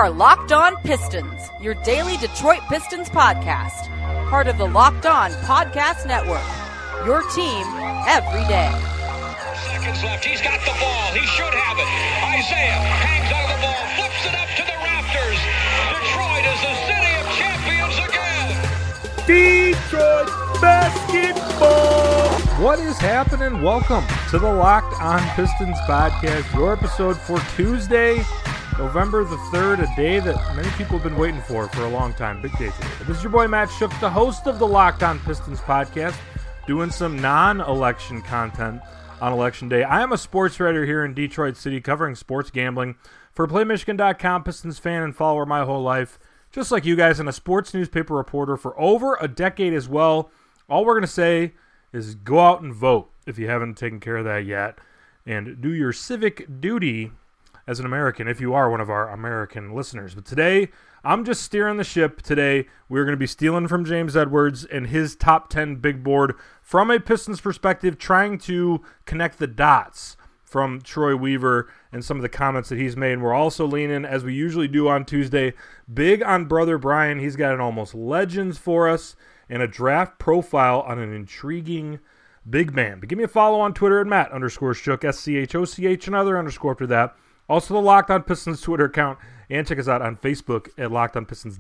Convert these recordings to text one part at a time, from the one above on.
are Locked On Pistons, your daily Detroit Pistons podcast. Part of the Locked On Podcast Network, your team every day. Seconds left. He's got the ball. He should have it. Isaiah hangs on the ball, flips it up to the rafters. Detroit is the city of champions again. Detroit basketball. What is happening? Welcome to the Locked On Pistons podcast, your episode for Tuesday, November the 3rd, a day that many people have been waiting for a long time. Big day today. This is your boy Matt Shook, the host of the Locked On Pistons podcast, doing some non-election content on Election Day. I am a sports writer here in Detroit City covering sports gambling for PlayMichigan.com, Pistons fan and follower my whole life, just like you guys, and a sports newspaper reporter for over a decade as well. All we're going to say is go out and vote if you haven't taken care of that yet, and do your civic duty as an American if you are one of our American listeners. But today, I'm just steering the ship. Today, we're going to be stealing from James Edwards and his top 10 big board from a Pistons perspective, trying to connect the dots from Troy Weaver and some of the comments that he's made. And we're also leaning, as we usually do on Tuesday, big on Brother Brian. He's got an almost legends for us and a draft profile on an intriguing big man. But give me a follow on Twitter at Matt_Shook, SCHOCH, another underscore after that. Also the Locked On Pistons Twitter account, and check us out on Facebook at Locked On Pistons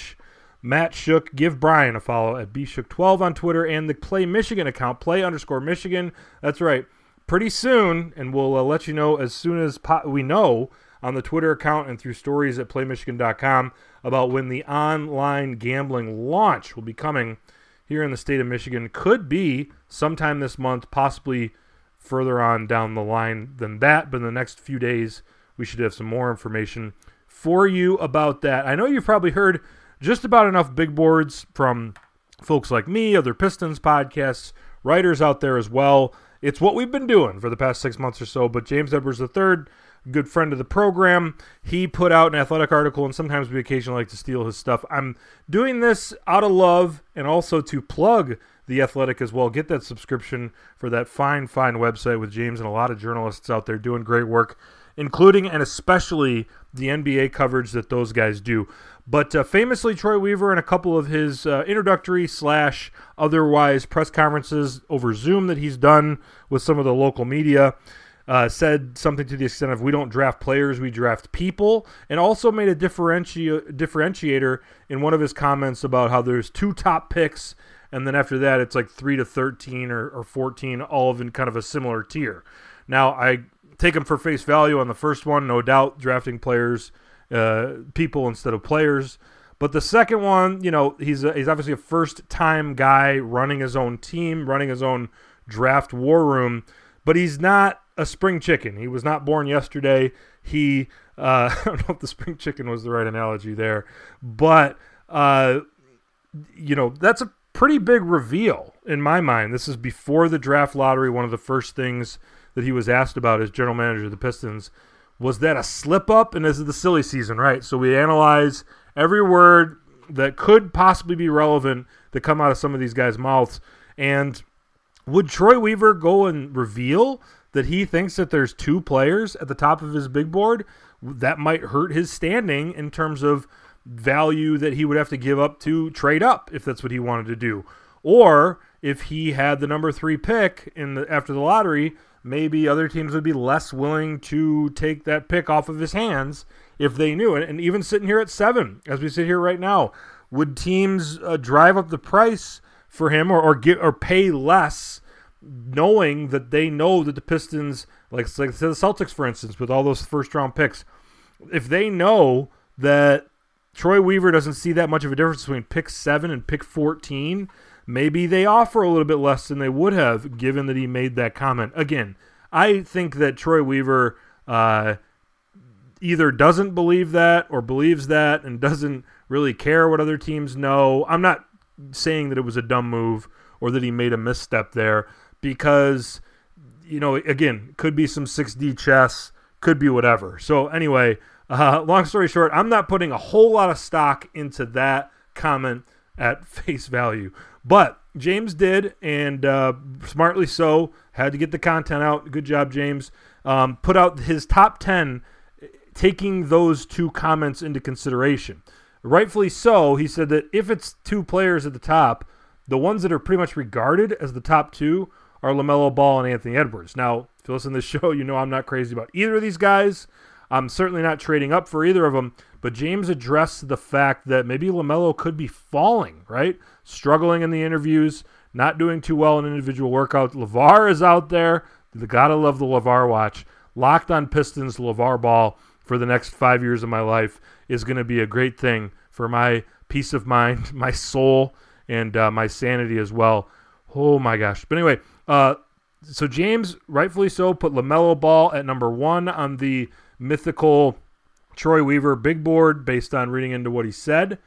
Matt Shook. Give Brian a follow at BShook12 on Twitter, and the Play Michigan account, Play_Michigan. That's right. Pretty soon, and we'll let you know as soon as we know on the Twitter account and through stories at PlayMichigan.com about when the online gambling launch will be coming here in the state of Michigan. Could be sometime this month, possibly further on down the line than that, but in the next few days, we should have some more information for you about that. I know you've probably heard just about enough big boards from folks like me, other Pistons podcasts, writers out there as well. It's what we've been doing for the past 6 months or so, but James Edwards III, good friend of the program, he put out an Athletic article, and sometimes we occasionally like to steal his stuff. I'm doing this out of love and also to plug the Athletic as well. Get that subscription for that fine website with James and a lot of journalists out there doing great work, including and especially the NBA coverage that those guys do. But famously, Troy Weaver, in a couple of his introductory / otherwise press conferences over Zoom that he's done with some of the local media, said something to the extent of, we don't draft players, we draft people, and also made a differentiator in one of his comments about how there's 2 top picks, and then after that it's like 3 to 13 or 14, all of in kind of a similar tier. Now, I take him for face value on the first one, no doubt, drafting players, people instead of players. But the second one, you know, he's obviously a first-time guy running his own team, running his own draft war room, but he's not a spring chicken. He was not born yesterday. I don't know if the spring chicken was the right analogy there, but, you know, that's a pretty big reveal in my mind. This is before the draft lottery. One of the first things that he was asked about as general manager of the Pistons, was that a slip-up? And this is the silly season, right? So we analyze every word that could possibly be relevant that come out of some of these guys' mouths. And would Troy Weaver go and reveal that he thinks that there's 2 players at the top of his big board that might hurt his standing in terms of value that he would have to give up to trade up if that's what he wanted to do? Or if he had the number 3 pick after the lottery, maybe other teams would be less willing to take that pick off of his hands if they knew it. And even sitting here at 7, as we sit here right now, would teams drive up the price for him or pay less, knowing that they know that the Pistons, like the Celtics, for instance, with all those first-round picks, if they know that Troy Weaver doesn't see that much of a difference between pick 7 and pick 14, maybe they offer a little bit less than they would have, given that he made that comment. Again, I think that Troy Weaver either doesn't believe that or believes that and doesn't really care what other teams know. I'm not saying that it was a dumb move or that he made a misstep there because, you know, again, could be some 6D chess, could be whatever. So anyway, long story short, I'm not putting a whole lot of stock into that comment at face value. But James did, and smartly so, had to get the content out. Good job, James. Put out his top 10 taking those two comments into consideration. Rightfully so, he said that if it's two players at the top, the ones that are pretty much regarded as the top two are LaMelo Ball and Anthony Edwards. Now, if you listen to this show, you know I'm not crazy about either of these guys. I'm certainly not trading up for either of them, but James addressed the fact that maybe LaMelo could be falling, right? Struggling in the interviews, not doing too well in individual workouts. LeVar is out there. You gotta love the LeVar watch. Locked on Pistons, LeVar Ball for the next 5 years of my life is going to be a great thing for my peace of mind, my soul, and my sanity as well. Oh my gosh. But anyway, so James, rightfully so, put LaMelo Ball at number 1 on the mythical Troy Weaver big board based on reading into what he said.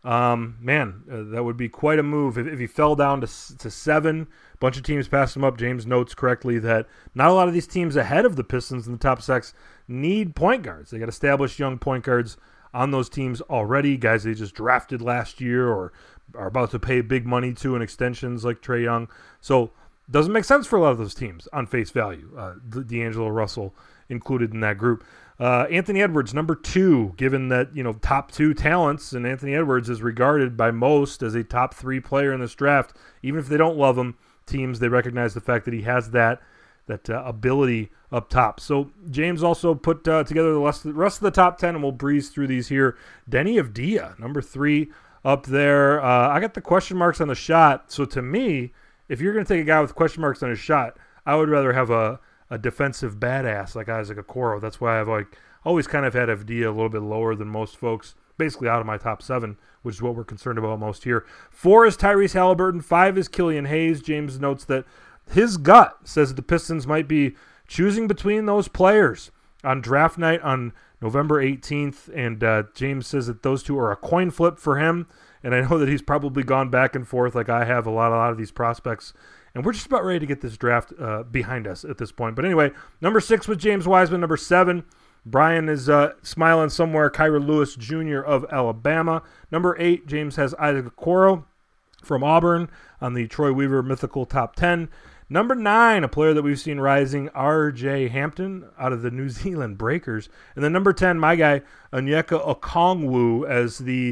That would be quite a move if he fell down to 7. A bunch of teams passed him up. James notes correctly that not a lot of these teams ahead of the Pistons in the top 6 need point guards. They got established young point guards on those teams already, guys they just drafted last year or are about to pay big money to in extensions like Trae Young. So doesn't make sense for a lot of those teams on face value. D'Angelo Russell included in that group. Anthony Edwards, number 2, given that, top 2 talents, and Anthony Edwards is regarded by most as a top 3 player in this draft. Even if they don't love him, teams, they recognize the fact that he has that ability up top. So James also put together the rest of the top 10, and we'll breeze through these here. Denny Avdia, number 3 up there. I got the question marks on the shot. So to me, if you're going to take a guy with question marks on his shot, I would rather have a defensive badass like Isaac Okoro. That's why I've always kind of had Avdia a little bit lower than most folks, basically out of my top 7, which is what we're concerned about most here. 4 is Tyrese Halliburton. 5 is Killian Hayes. James notes that his gut says that the Pistons might be choosing between those players on draft night on November 18th, and James says that those two are a coin flip for him, and I know that he's probably gone back and forth like I have a lot of these prospects. And we're just about ready to get this draft behind us at this point. But anyway, number 6 was James Wiseman. Number 7, Brian is smiling somewhere, Kyra Lewis Jr. of Alabama. Number 8, James has Isaac Okoro from Auburn on the Troy Weaver mythical top 10. Number 9, a player that we've seen rising, R.J. Hampton out of the New Zealand Breakers. And then number 10, my guy, Onyeka Okongwu, as the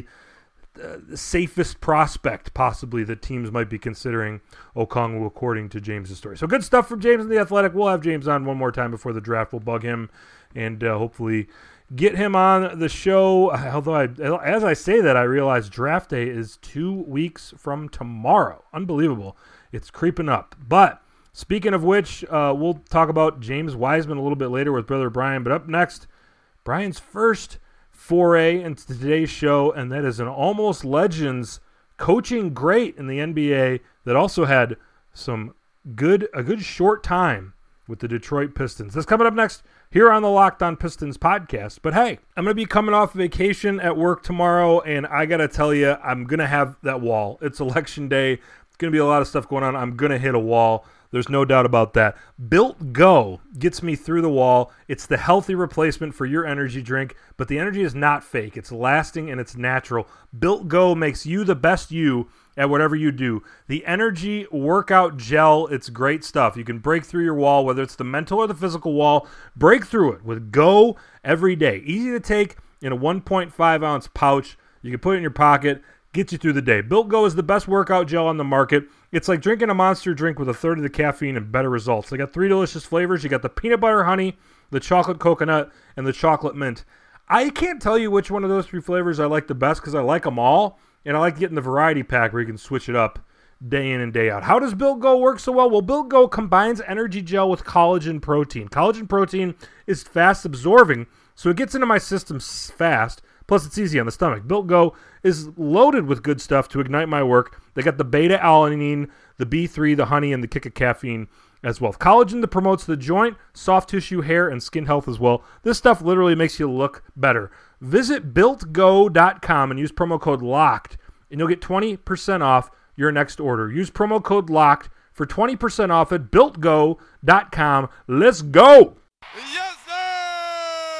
safest prospect possibly that teams might be considering Okongwu according to James' story. So good stuff from James in The Athletic. We'll have James on one more time before the draft. We'll bug him and hopefully get him on the show. Although as I say that, I realize draft day is 2 weeks from tomorrow. Unbelievable. It's creeping up. But speaking of which, we'll talk about James Wiseman a little bit later with Brother Brian. But up next, Brian's first foray into today's show, and that is an Almost Legends coaching great in the NBA that also had a good short time with the Detroit Pistons. That's coming up next here on the Locked On Pistons podcast. But hey, I'm going to be coming off vacation at work tomorrow, and I got to tell you, I'm going to have that wall. It's election day. It's going to be a lot of stuff going on. I'm going to hit a wall. There's no doubt about that. Built Go gets me through the wall. It's the healthy replacement for your energy drink, but the energy is not fake. It's lasting and it's natural. Built Go makes you the best you at whatever you do. The energy workout gel, it's great stuff. You can break through your wall, whether it's the mental or the physical wall. Break through it with Go every day. Easy to take in a 1.5 ounce pouch. You can put it in your pocket. Get you through the day. Built Go is the best workout gel on the market. It's like drinking a Monster drink with a third of the caffeine and better results. They got 3 delicious flavors. You got the peanut butter honey, the chocolate coconut, and the chocolate mint. I can't tell you which one of those 3 flavors I like the best because I like them all, and I like getting the variety pack where you can switch it up day in and day out. How does Built Go work so well? Well, Built Go combines energy gel with collagen protein. Collagen protein is fast absorbing, so it gets into my system fast. Plus, it's easy on the stomach. Built Go is loaded with good stuff to ignite my work. They got the beta-alanine, the B3, the honey, and the kick of caffeine as well. Collagen that promotes the joint, soft tissue, hair, and skin health as well. This stuff literally makes you look better. Visit BuiltGo.com and use promo code LOCKED, and you'll get 20% off your next order. Use promo code LOCKED for 20% off at BuiltGo.com. Let's go! Yes!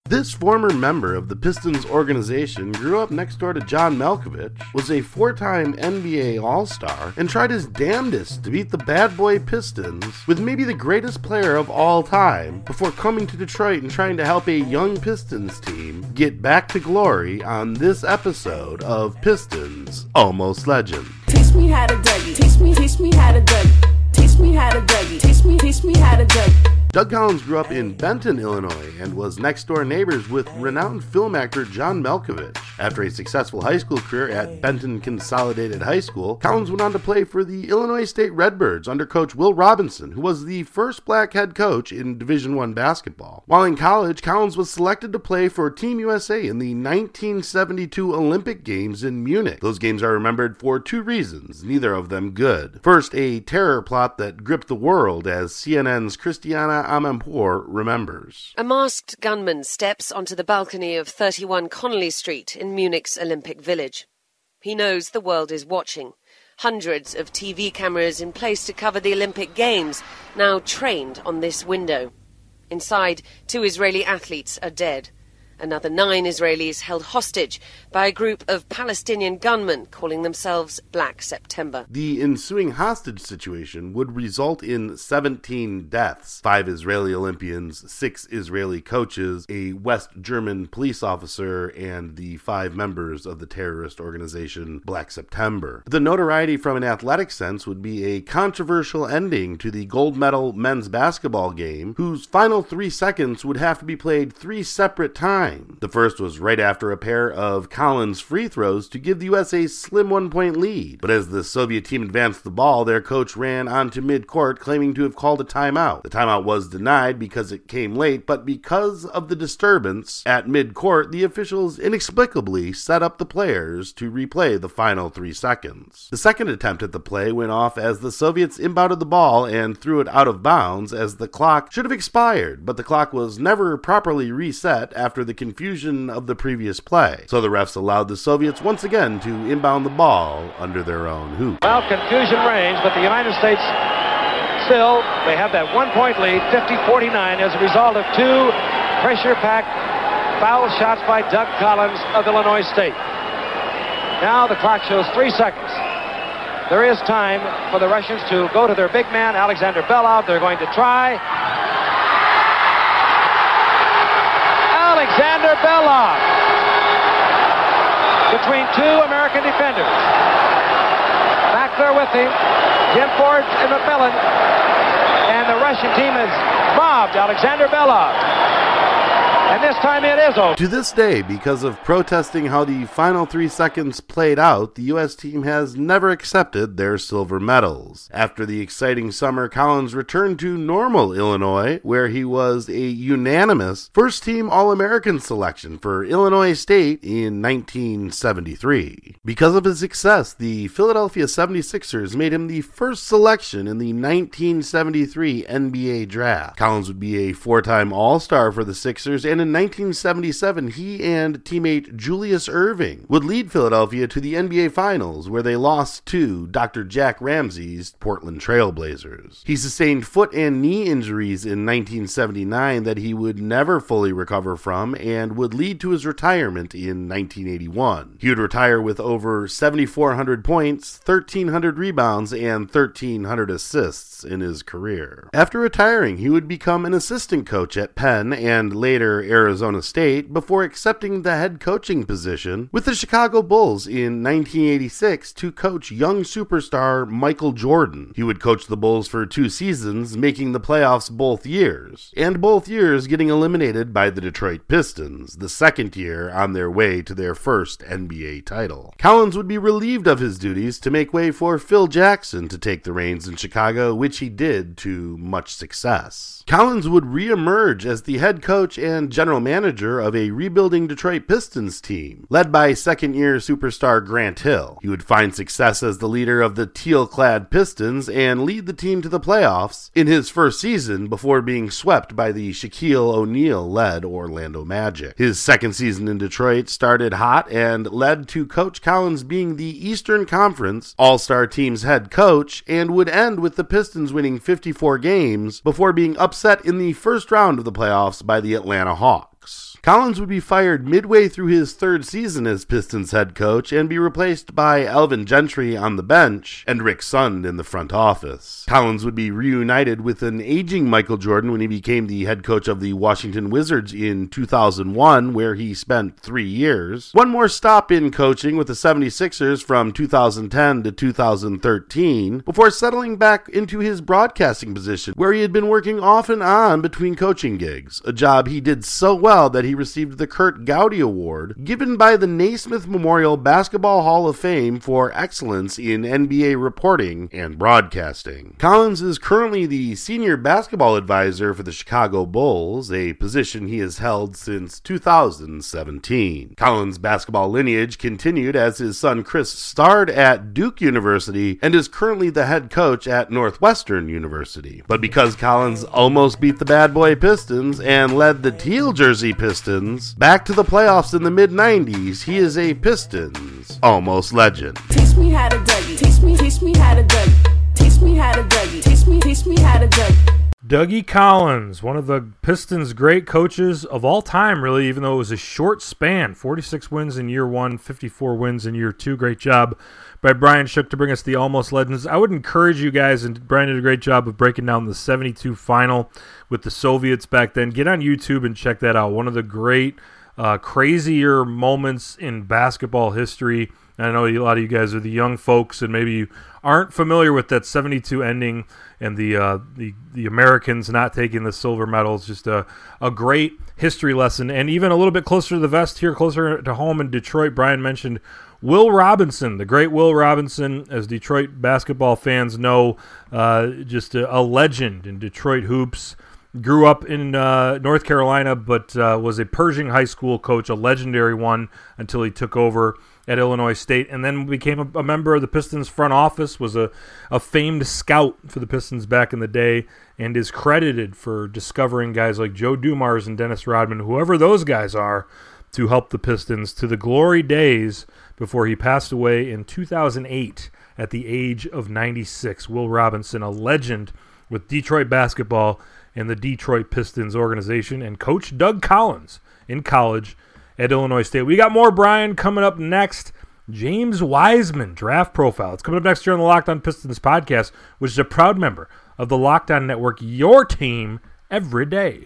This former member of the Pistons organization grew up next door to John Malkovich, was a 4-time NBA All-Star, and tried his damnedest to beat the bad boy Pistons with maybe the greatest player of all time before coming to Detroit and trying to help a young Pistons team get back to glory on this episode of Pistons Almost Legend. Teach me how to Dougie. Teach me how to Dougie. Teach me how to Dougie. Teach me how to Dougie. Doug Collins grew up in Benton, Illinois, and was next-door neighbors with renowned film actor John Malkovich. After a successful high school career at Benton Consolidated High School, Collins went on to play for the Illinois State Redbirds under coach Will Robinson, who was the first black head coach in Division I basketball. While in college, Collins was selected to play for Team USA in the 1972 Olympic Games in Munich. Those games are remembered for two reasons, neither of them good. First, a terror plot that gripped the world, as CNN's Christiana Amanpour remembers. A masked gunman steps onto the balcony of 31 Connolly Street in Munich's Olympic Village. He knows the world is watching. Hundreds of TV cameras in place to cover the Olympic Games, now trained on this window. Inside, 2 Israeli athletes are dead. Another 9 Israelis held hostage by a group of Palestinian gunmen calling themselves Black September. The ensuing hostage situation would result in 17 deaths, 5 Israeli Olympians, 6 Israeli coaches, a West German police officer, and the 5 members of the terrorist organization Black September. The notoriety from an athletic sense would be a controversial ending to the gold medal men's basketball game, whose final 3 seconds would have to be played 3 separate times. The first was right after a pair of Collins free throws to give the US a slim 1-point lead. But as the Soviet team advanced the ball, their coach ran onto mid-court claiming to have called a timeout. The timeout was denied because it came late, but because of the disturbance at mid-court, the officials inexplicably set up the players to replay the final 3 seconds. The second attempt at the play went off as the Soviets inbounded the ball and threw it out of bounds, as the clock should have expired, but the clock was never properly reset after the confusion of the previous play. So the refs allowed the Soviets once again to inbound the ball under their own hoop. Well, confusion reigns, but the United States still, they have that 1-point lead, 50-49, as a result of 2 pressure-packed foul shots by Doug Collins of Illinois State. Now the clock shows 3 seconds. There is time for the Russians to go to their big man, Alexander Belov. They're going to try. Alexander Belov between 2 American defenders. Back there with him, Jim Ford and McMillan, and the Russian team has mobbed Alexander Belov. And this time it is over. To this day, because of protesting how the final 3 seconds played out, the U.S. team has never accepted their silver medals. After the exciting summer, Collins returned to Normal, Illinois, where he was a unanimous first-team All-American selection for Illinois State in 1973. Because of his success, the Philadelphia 76ers made him the first selection in the 1973 NBA draft. Collins would be a 4-time All-Star for the Sixers, and in 1977, he and teammate Julius Erving would lead Philadelphia to the NBA Finals, where they lost to Dr. Jack Ramsey's Portland Trail Blazers. He sustained foot and knee injuries in 1979 that he would never fully recover from, and would lead to his retirement in 1981. He would retire with over 7,400 points, 1,300 rebounds, and 1,300 assists in his career. After retiring, he would become an assistant coach at Penn and later Arizona State before accepting the head coaching position with the Chicago Bulls in 1986 to coach young superstar Michael Jordan. He would coach the Bulls for 2 seasons, making the playoffs both years, and both years getting eliminated by the Detroit Pistons, the second year on their way to their first NBA title. Collins would be relieved of his duties to make way for Phil Jackson to take the reins in Chicago, which he did to much success. Collins would re-emerge as the head coach and general manager of a rebuilding Detroit Pistons team, led by second-year superstar Grant Hill. He would find success as the leader of the teal-clad Pistons and lead the team to the playoffs in his first season before being swept by the Shaquille O'Neal-led Orlando Magic. His second season in Detroit started hot and led to Coach Collins being the Eastern Conference All-Star team's head coach, and would end with the Pistons winning 54 games before being upset in the first round of the playoffs by the Atlanta Hawks. Collins would be fired midway through his third season as Pistons head coach and be replaced by Alvin Gentry on the bench and Rick Sund in the front office. Collins would be reunited with an aging Michael Jordan when he became the head coach of the Washington Wizards in 2001, where he spent 3 years. One more stop in coaching with the 76ers from 2010 to 2013, before settling back into his broadcasting position, where he had been working off and on between coaching gigs, a job he did so well that he received the Kurt Gowdy Award, given by the Naismith Memorial Basketball Hall of Fame for excellence in NBA reporting and broadcasting. Collins is currently the senior basketball advisor for the Chicago Bulls, a position he has held since 2017. Collins' basketball lineage continued as his son Chris starred at Duke University and is currently the head coach at Northwestern University. But because Collins almost beat the bad boy Pistons and led the teal jersey Pistons back to the playoffs in the mid-90s, he is a Pistons almost legend. Teach me how to Dougie. Teach me how to Dougie. Teach me how to Dougie. Teach me how to Dougie. Dougie Collins, one of the Pistons' great coaches of all time, really, even though it was a short span. 46 wins in year one, 54 wins in year two. Great job by Brian Shook to bring us the Almost Legends. I would encourage you guys, and Brian did a great job of breaking down the 72 final with the Soviets back then. Get on YouTube and check that out. One of the great, crazier moments in basketball history. And I know a lot of you guys are the young folks, and maybe you aren't familiar with that 72 ending and the Americans not taking the silver medals. Just a great history lesson. And even a little bit closer to the vest here, closer to home in Detroit, Brian mentioned Will Robinson, the great Will Robinson, as Detroit basketball fans know, just a legend in Detroit hoops. Grew up in North Carolina, but was a Pershing High School coach, a legendary one, until he took over at Illinois State, and then became a member of the Pistons front office, was a famed scout for the Pistons back in the day, and is credited for discovering guys like Joe Dumars and Dennis Rodman, whoever those guys are, to help the Pistons to the glory days before he passed away in 2008 at the age of 96. Will Robinson, a legend with Detroit basketball and the Detroit Pistons organization, and Coach Doug Collins in college at Illinois State. We got more Brian coming up next. James Wiseman, draft profile. It's coming up next here on the Locked On Pistons podcast, which is a proud member of the Locked On Network, your team every day.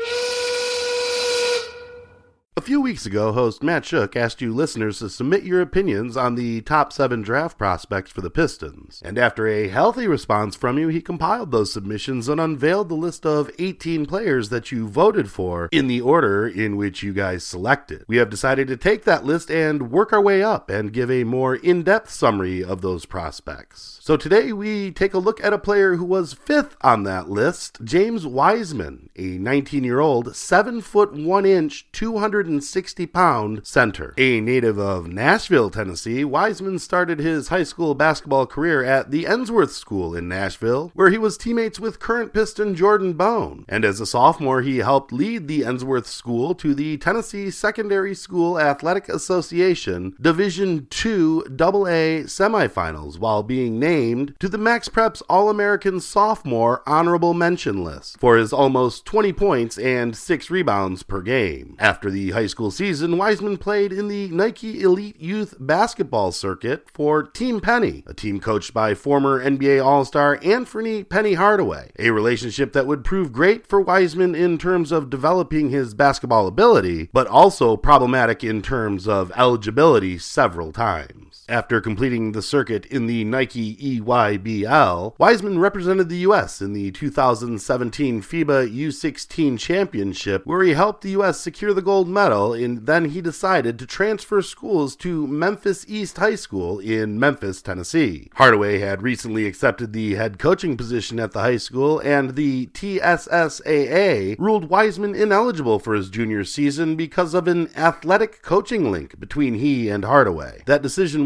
A few weeks ago, host Matt Shook asked you listeners to submit your opinions on the top 7 draft prospects for the Pistons. And after a healthy response from you, he compiled those submissions and unveiled the list of 18 players that you voted for in the order in which you guys selected. We have decided to take that list and work our way up and give a more in-depth summary of those prospects. So today we take a look at a player who was 5th on that list, James Wiseman, a 19-year-old, 7'1", 260-pound center. A native of Nashville, Tennessee, Wiseman started his high school basketball career at the Ensworth School in Nashville, where he was teammates with current Piston Jordan Bone. And as a sophomore, he helped lead the Ensworth School to the Tennessee Secondary School Athletic Association Division II AA semifinals, while being named to the MaxPreps All-American Sophomore Honorable Mention list for his almost 20 points and 6 rebounds per game. After the high school season, Wiseman played in the Nike Elite Youth Basketball Circuit for Team Penny, a team coached by former NBA All-Star Anthony Penny Hardaway, a relationship that would prove great for Wiseman in terms of developing his basketball ability, but also problematic in terms of eligibility several times. After completing the circuit in the Nike EYBL, Wiseman represented the U.S. in the 2017 FIBA U16 Championship, where he helped the U.S. secure the gold medal, and then he decided to transfer schools to Memphis East High School in Memphis, Tennessee. Hardaway had recently accepted the head coaching position at the high school, and the TSSAA ruled Wiseman ineligible for his junior season because of an athletic coaching link between he and Hardaway. That decision was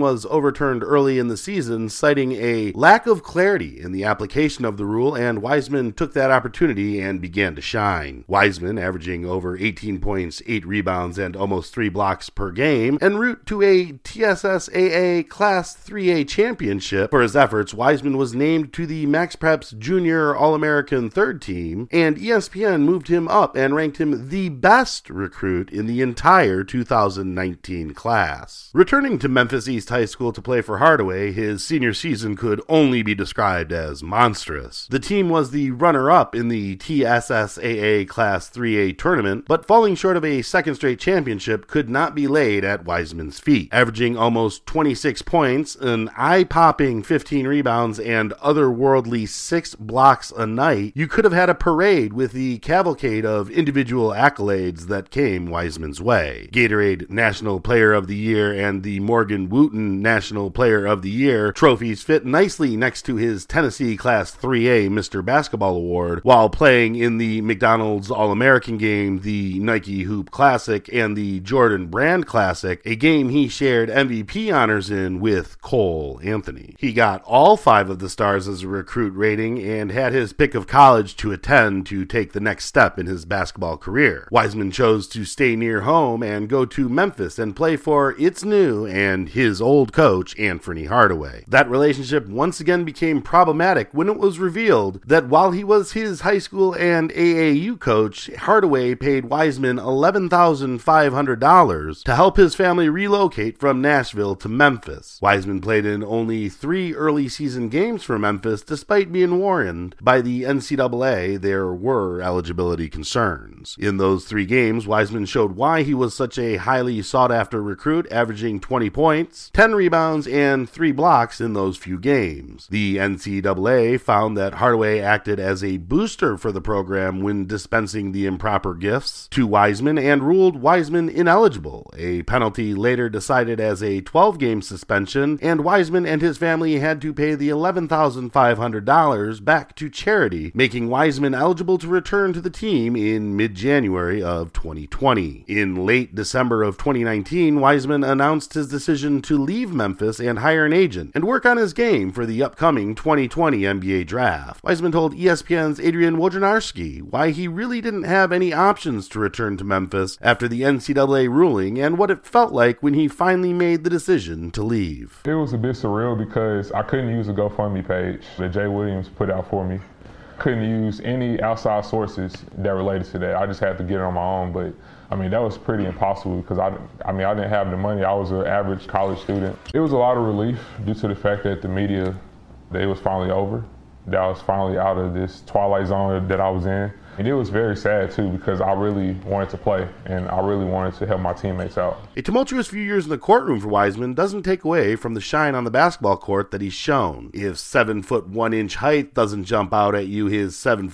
was overturned early in the season, citing a lack of clarity in the application of the rule, and Wiseman took that opportunity and began to shine. Wiseman, averaging over 18 points, 8 rebounds, and almost 3 blocks per game, en route to a TSSAA Class 3A championship. For his efforts, Wiseman was named to the MaxPreps Junior All-American third team, and ESPN moved him up and ranked him the best recruit in the entire 2019 class. Returning to Memphis East High School to play for Hardaway, his senior season could only be described as monstrous. The team was the runner-up in the TSSAA Class 3A tournament, but falling short of a second straight championship could not be laid at Wiseman's feet. Averaging almost 26 points, an eye-popping 15 rebounds, and otherworldly 6 blocks a night, you could have had a parade with the cavalcade of individual accolades that came Wiseman's way. Gatorade National Player of the Year and the Morgan Wooten National Player of the Year trophies fit nicely next to his Tennessee Class 3A Mr. Basketball Award, while playing in the McDonald's All-American Game, the Nike Hoop Classic, and the Jordan Brand Classic, a game he shared MVP honors in with Cole Anthony. He got all 5 of the stars as a recruit rating and had his pick of college to attend to take the next step in his basketball career. Wiseman chose to stay near home and go to Memphis and play for its new and his old coach, Anthony Hardaway. That relationship once again became problematic when it was revealed that while he was his high school and AAU coach, Hardaway paid Wiseman $11,500 to help his family relocate from Nashville to Memphis. Wiseman played in only 3 early season games for Memphis, despite being warned by the NCAA there were eligibility concerns. In those 3 games, Wiseman showed why he was such a highly sought-after recruit, averaging 20 points, 10 rebounds, and 3 blocks in those few games. The NCAA found that Hardaway acted as a booster for the program when dispensing the improper gifts to Wiseman and ruled Wiseman ineligible, a penalty later decided as a 12-game suspension, and Wiseman and his family had to pay the $11,500 back to charity, making Wiseman eligible to return to the team in mid-January of 2020. In late December of 2019, Wiseman announced his decision to leave Memphis and hire an agent and work on his game for the upcoming 2020 NBA draft. Wiseman told ESPN's Adrian Wojnarowski why he really didn't have any options to return to Memphis after the NCAA ruling and what it felt like when he finally made the decision to leave. It was a bit surreal because I couldn't use a GoFundMe page that Jay Williams put out for me. Couldn't use any outside sources that related to that. I just had to get it on my own, but I mean, that was pretty impossible because I didn't have the money. I was an average college student. It was a lot of relief due to the fact that the media, it was finally over. That I was finally out of this twilight zone that I was in. And it was very sad too because I really wanted to play and I really wanted to help my teammates out. A tumultuous few years in the courtroom for Wiseman doesn't take away from the shine on the basketball court that he's shown. If 7'1" height doesn't jump out at you, his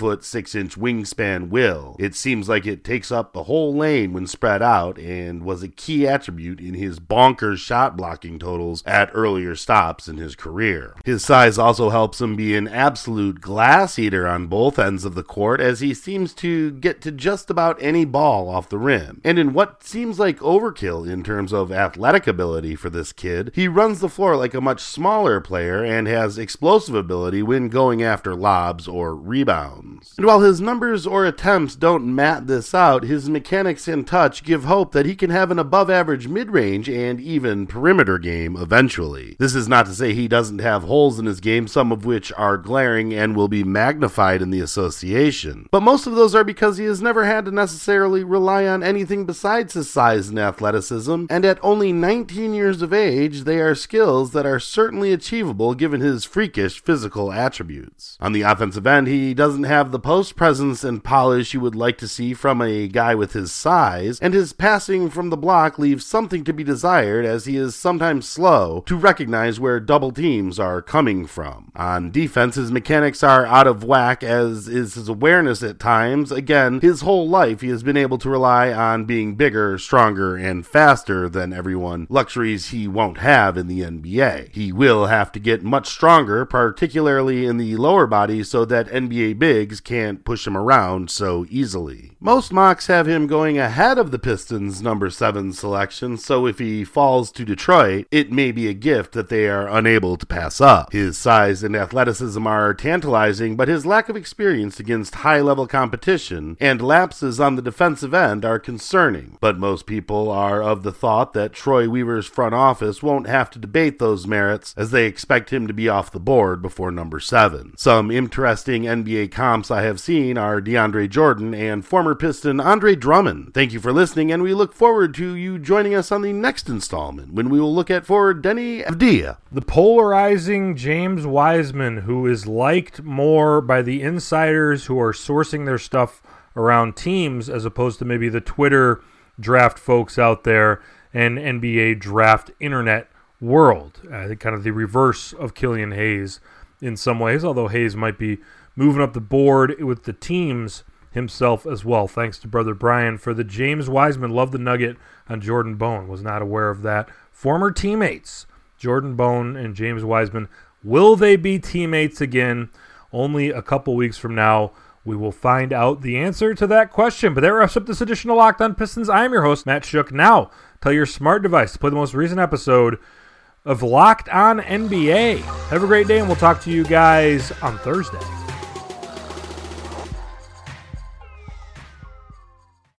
7'6" wingspan will. It seems like it takes up the whole lane when spread out and was a key attribute in his bonkers shot blocking totals at earlier stops in his career. His size also helps him be an absolute glass eater on both ends of the court, as he seems to get to just about any ball off the rim. And in what seems like overkill in terms of athletic ability for this kid, he runs the floor like a much smaller player and has explosive ability when going after lobs or rebounds. And while his numbers or attempts don't mat this out, his mechanics and touch give hope that he can have an above-average mid-range and even perimeter game eventually. This is not to say he doesn't have holes in his game, some of which are glaring and will be magnified in the association. But most of those are because he has never had to necessarily rely on anything besides his size and athleticism, and at only 19 years of age, they are skills that are certainly achievable given his freakish physical attributes. On the offensive end, he doesn't have the post presence and polish you would like to see from a guy with his size, and his passing from the block leaves something to be desired, as he is sometimes slow to recognize where double teams are coming from. On defense, his mechanics are out of whack, as is his awareness at times. Again, his whole life he has been able to rely on being bigger, stronger, and faster than everyone, luxuries he won't have in the NBA. He will have to get much stronger, particularly in the lower body, so that NBA bigs can't push him around so easily. Most mocks have him going ahead of the Pistons' number 7 selection, so if he falls to Detroit, it may be a gift that they are unable to pass up. His size and athleticism are tantalizing, but his lack of experience against high-level competition and lapses on the defensive end are concerning. But most people are of the thought that Troy Weaver's front office won't have to debate those merits, as they expect him to be off the board before number 7. Some interesting NBA comps I have seen are DeAndre Jordan and former Piston Andre Drummond. Thank you for listening, and we look forward to you joining us on the next installment when we will look at forward Deni Avdija. The polarizing James Wiseman, who is liked more by the insiders who are sourcing their stuff around teams as opposed to maybe the Twitter draft folks out there and NBA draft internet world. I think kind of the reverse of Killian Hayes in some ways, although Hayes might be moving up the board with the teams himself as well. Thanks to Brother Brian for the James Wiseman. Love the nugget on Jordan Bone. Was not aware of that. Former teammates, Jordan Bone and James Wiseman. Will they be teammates again? Only a couple weeks from now, we will find out the answer to that question. But that wraps up this edition of Locked On Pistons. I am your host, Matt Shook. Now, tell your smart device to play the most recent episode of Locked On NBA. Have a great day, and we'll talk to you guys on Thursday.